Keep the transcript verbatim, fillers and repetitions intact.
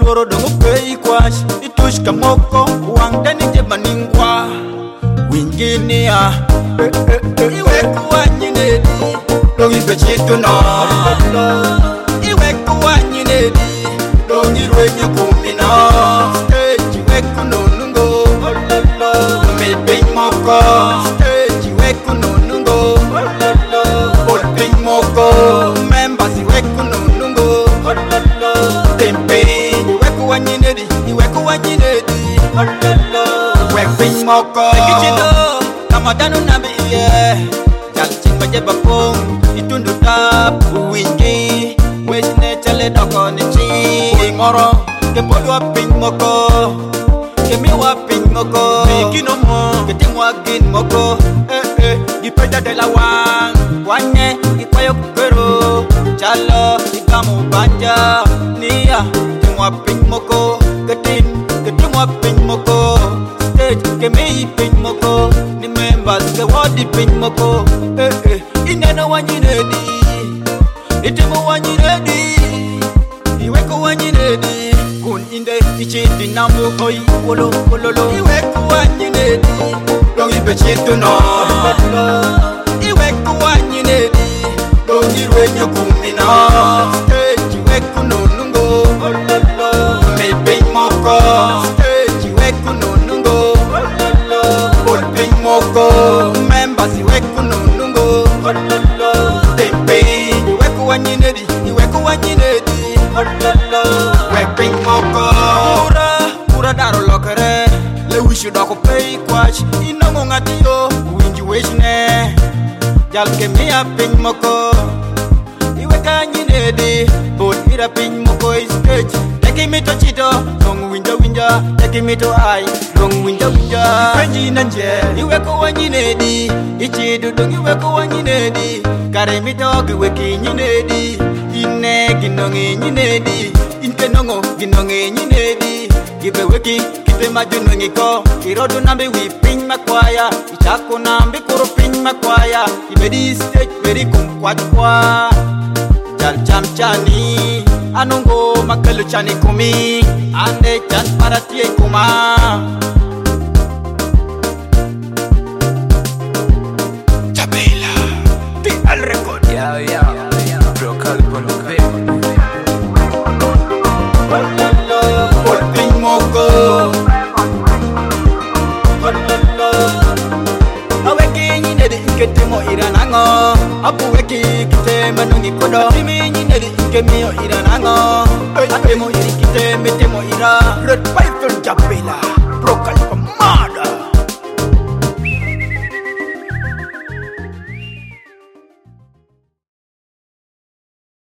luoro dongo pei kwash itush kamoko wang dani jemaningwa winginia iwe kuwanyinedi dongi bechitu no iwe kuwanyinedi dongi rwenye kumina stage iwe kunonungo me pei moko stage iwe kunonungo bol pei moko members iwe kunonungo campaign iwe kuwanyinedi iwe kuwanyinedi iwe pei moko kichido kamadanu nabi iye jalchin baje bapong itundu tap wingi wesne chale doko ni chi ngoro ke polwa pei moko ke miwa pei moko mikino mo ke timwa gin moko eh eh gipeda de la wang wanye ikwayo kero chalo ikamu banja nia timwa pei moko ketin ke timwa pei moko stage ke mei pei moko ni members ke wadi pei moko eh eh ineno wanyinedi itimo wanyinedi iwe ko wanyinedi kun inde ichindi namu hoi wolo wololo iwe ko wanyinedi dongi bechitu no iwe ko wanyinedi dongi rwenye kumina stage iwe kunonungo me pei moko stage iwe kunonungo bol pei moko members iwe kunonungo campaign iwe ko wanyinedi iwe ko wanyinedi iwe pei moko ura ura daro lokere le wishu doko pei kwash inongo ngatiyo winji weshne jal ke mia pei moko iwe kanyinedi bol ira pei moko stage take me to chito long winja winja take me to ai long winja winja penji nanje iwe ko wanyinedi ichidu dong iwe ko wanyinedi kare mi dog iwe kinyinedi ine ginongi nyinedi inte nongo ginongi nyinedi gibe weki kite majuno ngiko kirodu nambe wi pin makwaya ichako nambe kuro pin makwaya ibedi stage beri kumkwat kwa jal jam chani anongo makalu chani kumi ande chan paratie kuma Chabela ti al record Yeah, yeah, bro, call it on the bol pei moko aweki nyinedi iketemo iranango apu weki kiteme nungi kodo timi nyinedi ikemio iranango atemo iri kiteme temo ira red python Chabela